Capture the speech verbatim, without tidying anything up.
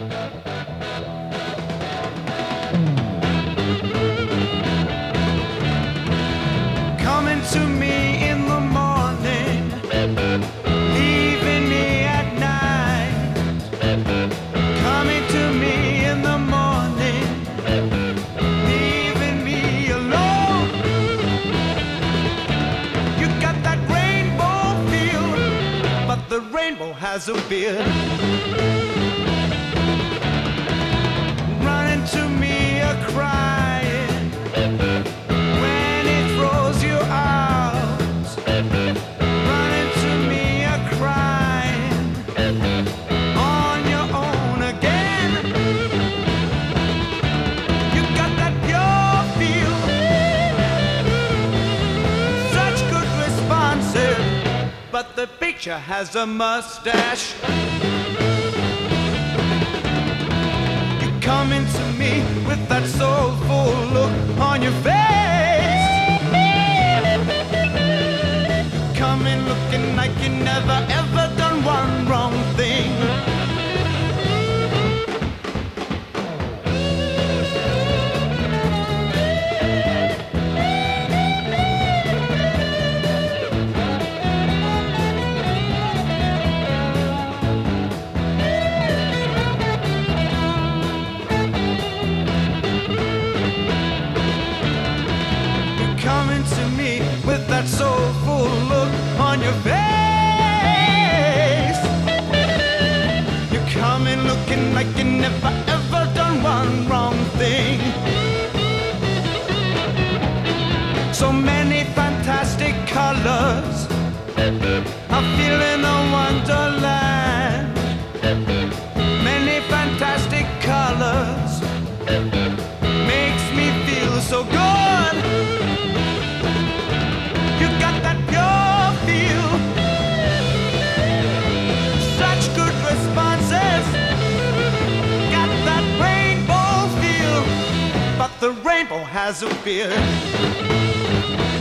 Coming to me in the morning, leaving me at night. Coming to me in the morning, leaving me alone. You got that rainbow feel, but the rainbow has a beard. Running to me a crying when it throws you out. Running to me a crying on your own again. You got that pure feel, such good responses, but the picture has a mustache. Coming to me with that soulful look on your face. Coming looking like you never ever done one wrong thing. Coming to me with that soulful look on your face. You're coming looking like you never ever done one wrong thing. So many fantastic colors, I feel in a wonderland. Many fantastic colors makes me feel so good. You got that pure feel, such good responses. Got that rainbow feel, but the rainbow has a beard.